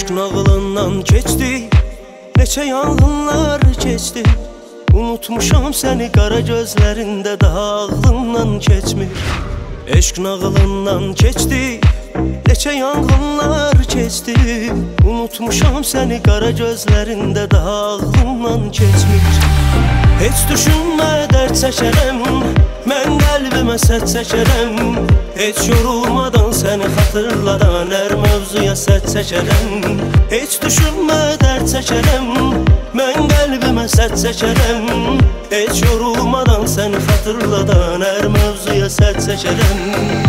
Eşq nağılından keçdi, neçə yanğınlar keçdi. Unutmuşam səni qara gözlərində daha ağlımdan keçmir. Eşq nağılından keçdi, neçə yanğınlar keçdi. Unutmuşam səni qara gözlərində daha ağlımdan keçmir. Heç düşünmə dərd çəkərəm, mən qəlbimə səd çəkərəm. Heç yorulmadan səni xatırladan hər mövzuya səd çəkərəm. Heç düşünmə dərd çəkərəm, mən qəlbimə səd çəkərəm. Heç yorulmadan səni xatırladan hər mövzuya səd çəkərəm.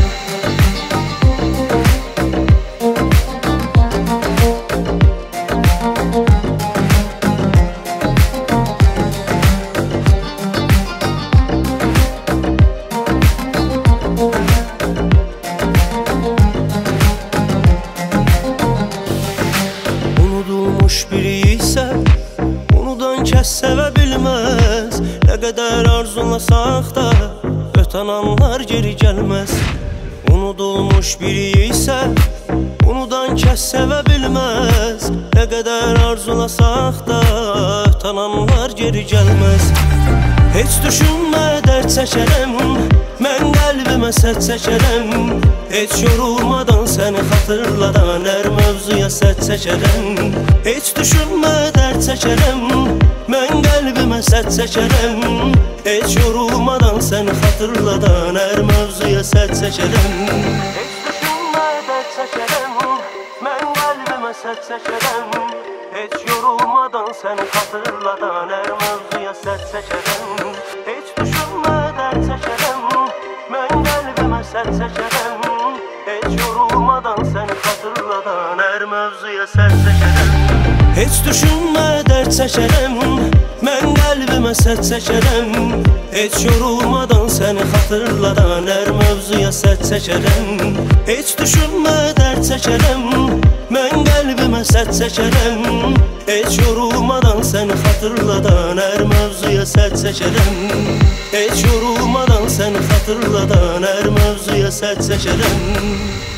Biri isə unudan kəs sevə bilməz. Nə qədər arzulasaq da ötən anlar geri gəlməz. Unudulmuş biri isə unudan kəs sevə bilməz. Nə qədər arzulasaq da ötən anlar geri gəlməz. Heç düşünmə dərd çəkərəm, mən qəlbimə səd çəkərəm. Heç yorulmadan səni xatırladan hər mövzuya səd çəkərəm. Heç düşünmə dərd çəkərəm, mən qəlbimə səd çəkərəm. Heç yorulmadan səni xatırladan hər mövzuya səd çəkərəm. Heç düşünmə dərd çəkərəm, mən qəlbimə səd çəkərəm. Heç yorulmadan səni xatırladan hər mövzuya səd çəkərəm. Heç düşünmə dərd çəkərəm, mən qəlbimə səd çəkərəm. Heç yorulmadan səni xatırladan hər mövzuya səd çəkərəm. Heç düşünmə dərd çəkərəm, mən qəlbimə səd çəkərəm. Heç yorulmadan səni xatırladan hər mövzuya səd çəkərəm. Heç düşünmə dərd çəkərəm, mən qəlbimə səd çəkərəm. Heç yorulmadan səni xatırladan hər mövzuya səd çəkərəm. Heç yorulmadan səni xatırladan hər mövzuya səd çəkərəm.